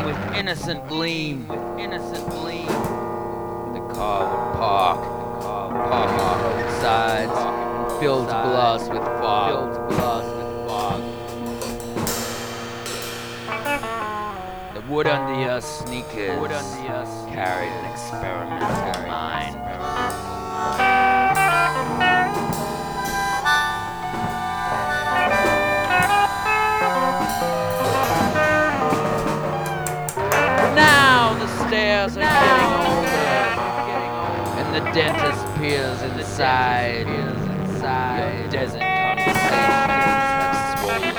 with innocent gleam. The car would park on roadsides, filled glass with fog. The wood under your sneakers carried an experimental mind. Now the stairs are getting older, and the dentist peers inside. Your desert conversations have swollen.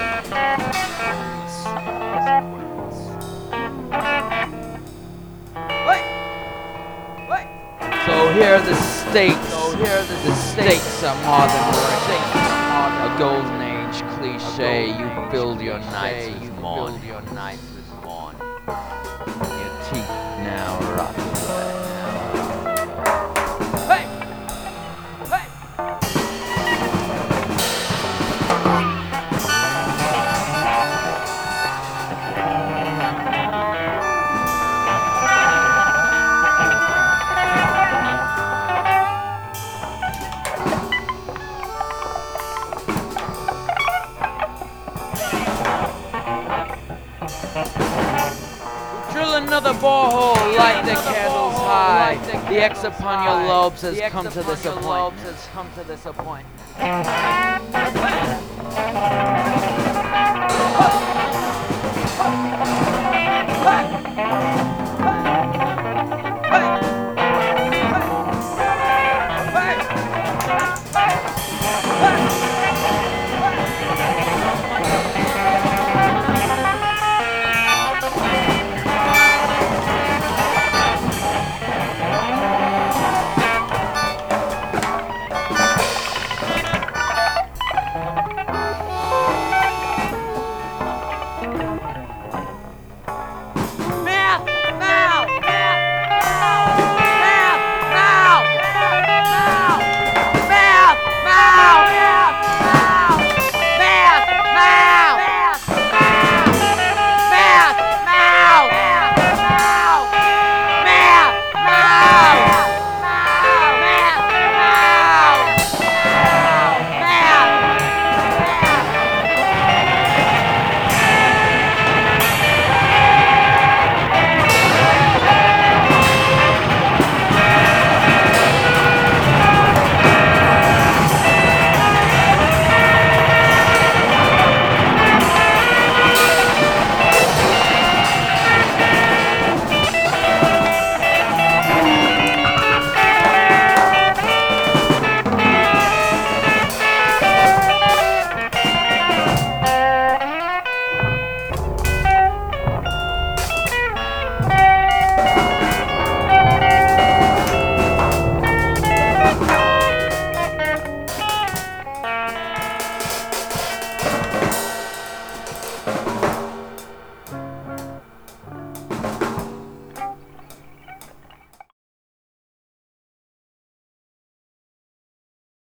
So here are the stakes. The stakes are more than a golden age cliche. You build your nights with morn. Your teeth now rot. Drill another borehole, light the candles high. The X upon your lobes has come to this appointment.